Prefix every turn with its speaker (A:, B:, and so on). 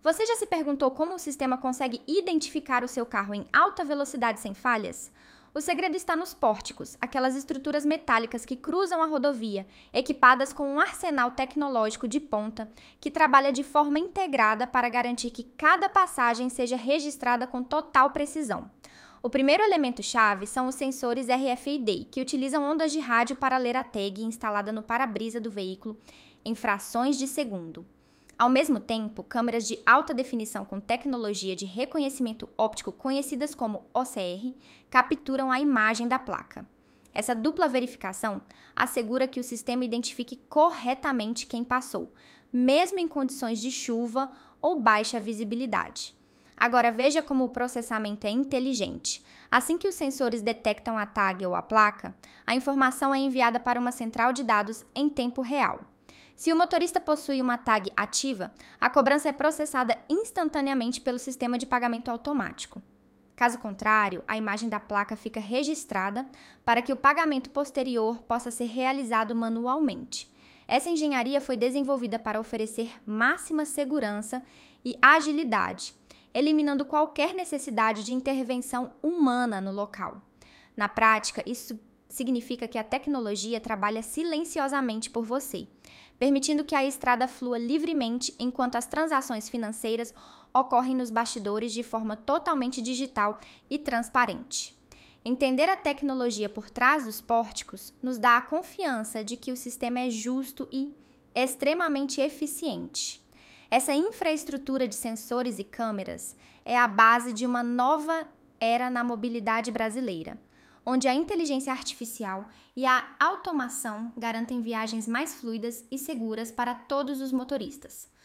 A: Você já se perguntou como o sistema consegue identificar o seu carro em alta velocidade sem falhas? O segredo está nos pórticos, aquelas estruturas metálicas que cruzam a rodovia, equipadas com um arsenal tecnológico de ponta que trabalha de forma integrada para garantir que cada passagem seja registrada com total precisão. O primeiro elemento-chave são os sensores RFID, que utilizam ondas de rádio para ler a tag instalada no para-brisa do veículo em frações de segundo. Ao mesmo tempo, câmeras de alta definição com tecnologia de reconhecimento óptico conhecidas como OCR capturam a imagem da placa. Essa dupla verificação assegura que o sistema identifique corretamente quem passou, mesmo em condições de chuva ou baixa visibilidade. Agora veja como o processamento é inteligente. Assim que os sensores detectam a tag ou a placa, a informação é enviada para uma central de dados em tempo real. Se o motorista possui uma tag ativa, a cobrança é processada instantaneamente pelo sistema de pagamento automático. Caso contrário, a imagem da placa fica registrada para que o pagamento posterior possa ser realizado manualmente. Essa engenharia foi desenvolvida para oferecer máxima segurança e agilidade, eliminando qualquer necessidade de intervenção humana no local. Na prática, isso significa que a tecnologia trabalha silenciosamente por você, permitindo que a estrada flua livremente enquanto as transações financeiras ocorrem nos bastidores de forma totalmente digital e transparente. Entender a tecnologia por trás dos pórticos nos dá a confiança de que o sistema é justo e extremamente eficiente. Essa infraestrutura de sensores e câmeras é a base de uma nova era na mobilidade brasileira, onde a inteligência artificial e a automação garantem viagens mais fluidas e seguras para todos os motoristas.